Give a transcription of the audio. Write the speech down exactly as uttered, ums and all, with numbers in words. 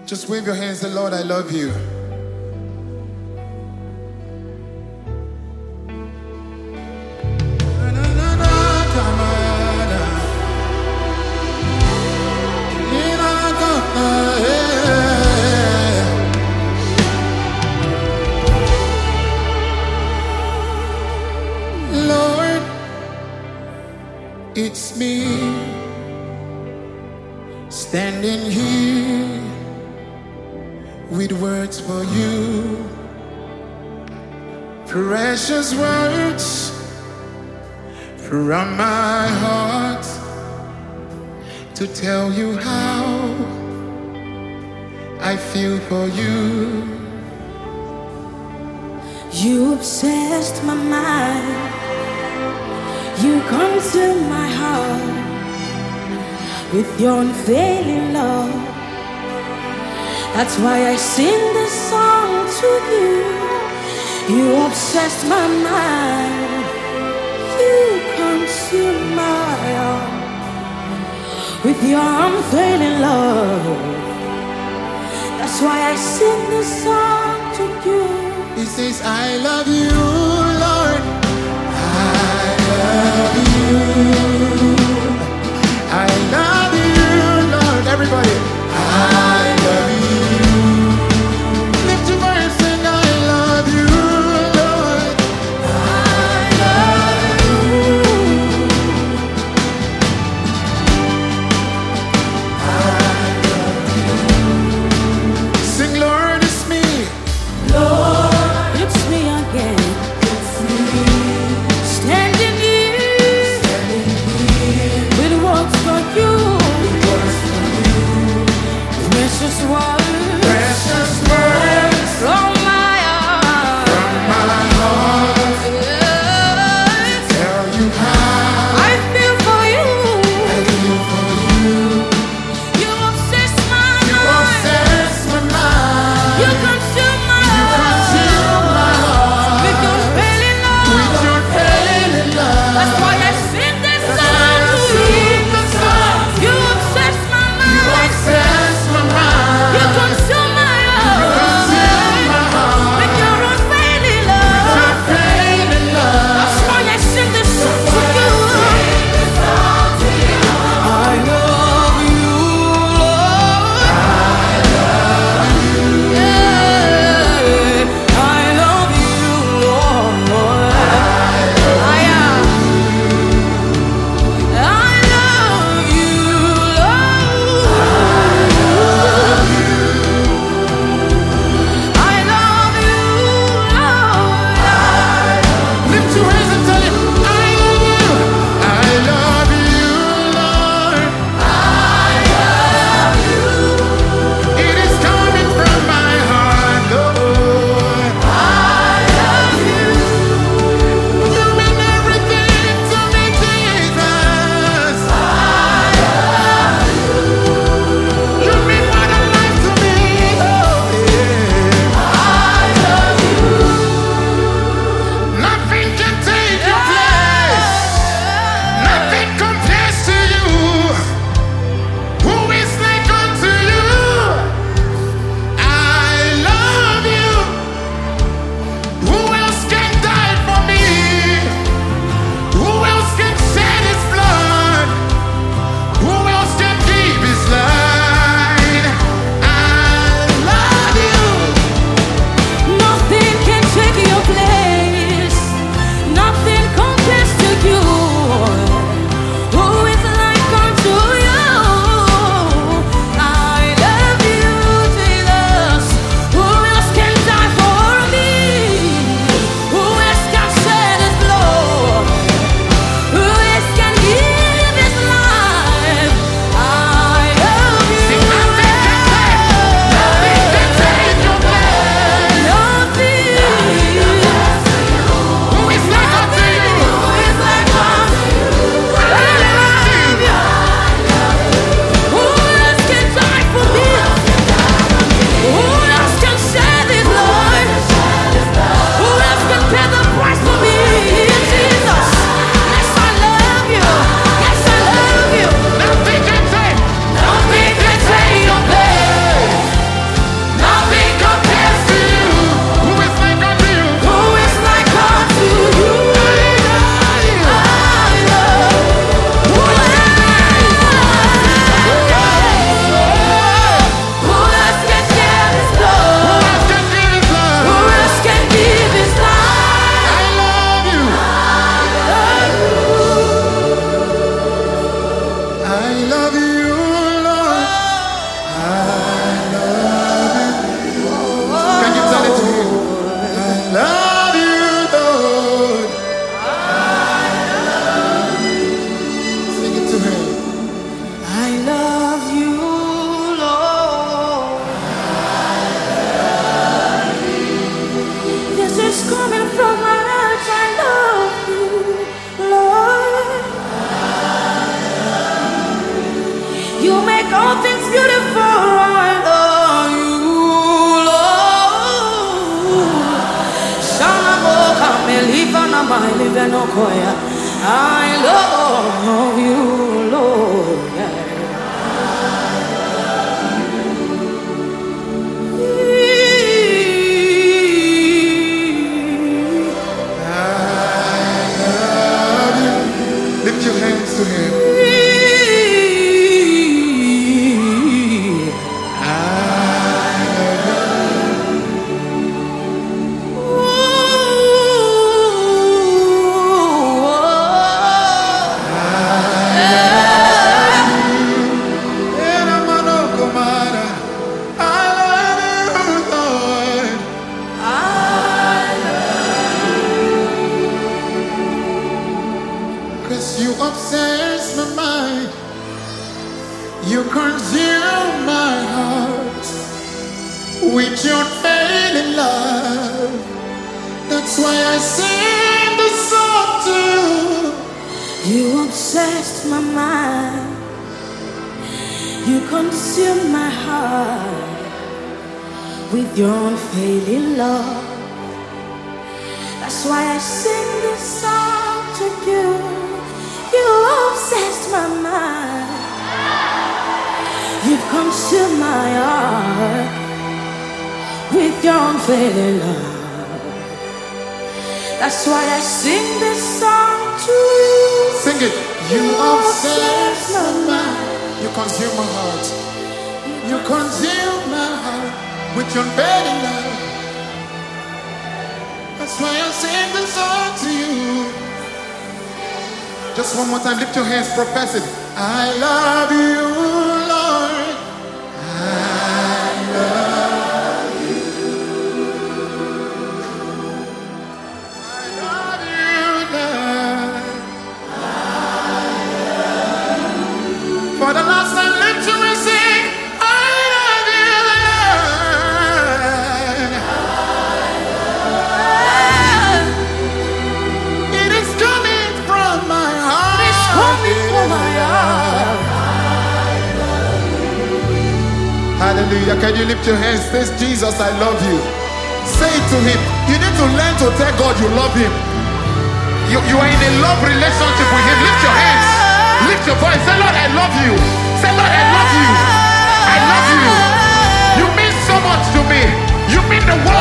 Just wave your hands, say, Lord, I love you. Lord, it's me standing here with words for you, precious words from my heart to tell you how I feel for you. You obsessed my mind, you consumed my heart with your unfailing love. That's why I sing this song to you. You obsessed my mind, you consumed my heart with your unfailing love. That's why I sing this song to you. He says, I love you, Lord. I love you. I love you, Lord. Everybody, I love you. Lift your voice and I love you, Lord. I love you. I love you. Sing, Lord, it's me. Lord, it's me again. I love you, Lord. Lift your hands to him. You obsess my mind, you consume my heart with your failing love. That's why I sing this song to you. You obsessed my mind, you consume my heart with your unfailing love. That's why I sing this song to you. You obsessed my mind, you've consumed my heart with your unfailing love. That's why I sing this song to you. Sing it. You, you obsess my mind, you consume my heart, you consume my heart with your unfailing love. That's why I sing this song to you. Just one more time, lift your hands, profess it. I love you, Lord. I love you. I love you, Lord. I love you. For the last time, lift your hands, sing. I love you, Lord. I love you. It is coming from my hallelujah. Can you lift your hands? Say, Jesus, I love you. Say it to him. You need to learn to tell God you love him. You, you are in a love relationship with him. Lift your hands. Lift your voice. Say, Lord, I love you. Say, Lord, I love you. I love you. You mean so much to me. You mean the world